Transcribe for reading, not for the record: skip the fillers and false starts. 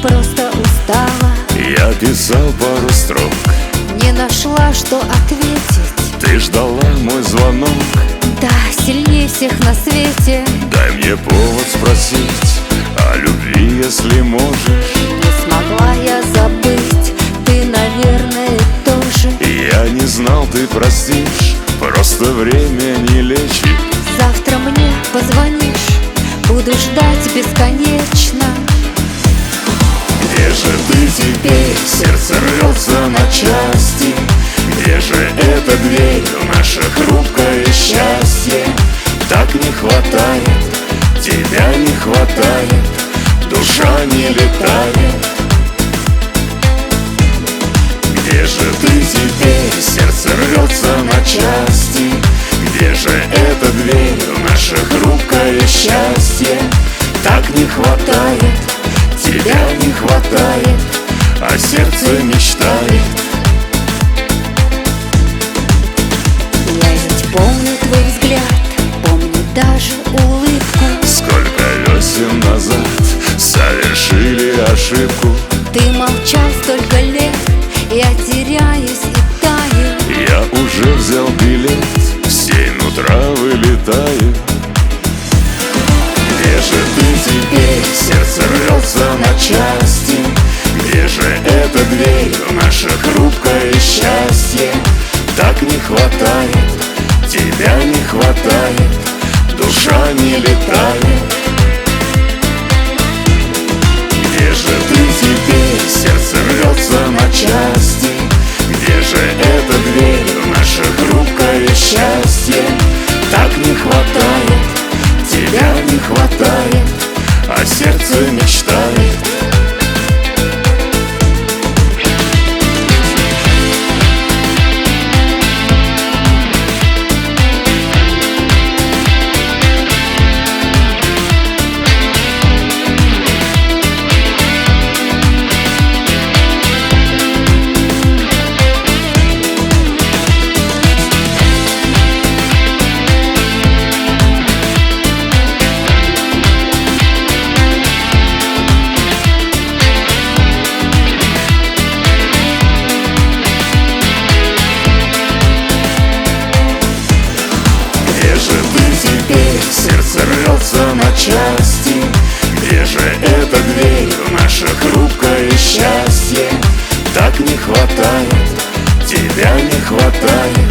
просто устала. Я писал пару строк, не нашла, что ответить. ты ждала мой звонок. Да, сильнее всех на свете. Дай мне повод спросить о любви, если можешь. Не смогла я забыть, ты, наверное, тоже. Я не знал, ты простишь, просто время не лечит. Завтра мне позвонишь, буду ждать бесконечно. Где же ты теперь? Сердце рвется на части. Где же эта дверь в наше хрупкое счастье? Так не хватает, тебя не хватает, душа не летает. Где же ты теперь? Сердце рвется на части. Где же эта дверь в наше хрупкое счастье? Так не хватает, тебя не хватает, а сердце мечтает. Я ведь помню твой взгляд, помню даже улыбку. Сколько весен назад совершили ошибку. Ты молчал столько лет, я теряюсь и таю. Я уже взял билет, в 7 утра вылетаю. Где же ты теперь? Сердце рвется на части. Где же эта дверь в наше хрупкое счастье? Так не хватает, тебя не хватает, душа не летает. Где же ты теперь? Сердце рвется на части. Где же эта дверь в наше хрупкое счастье? Так не хватает, тебя не хватает, а сердце мечтает. Сердце рвется на части. Где же эта дверь в наше хрупкое счастье? Так не хватает, тебя не хватает,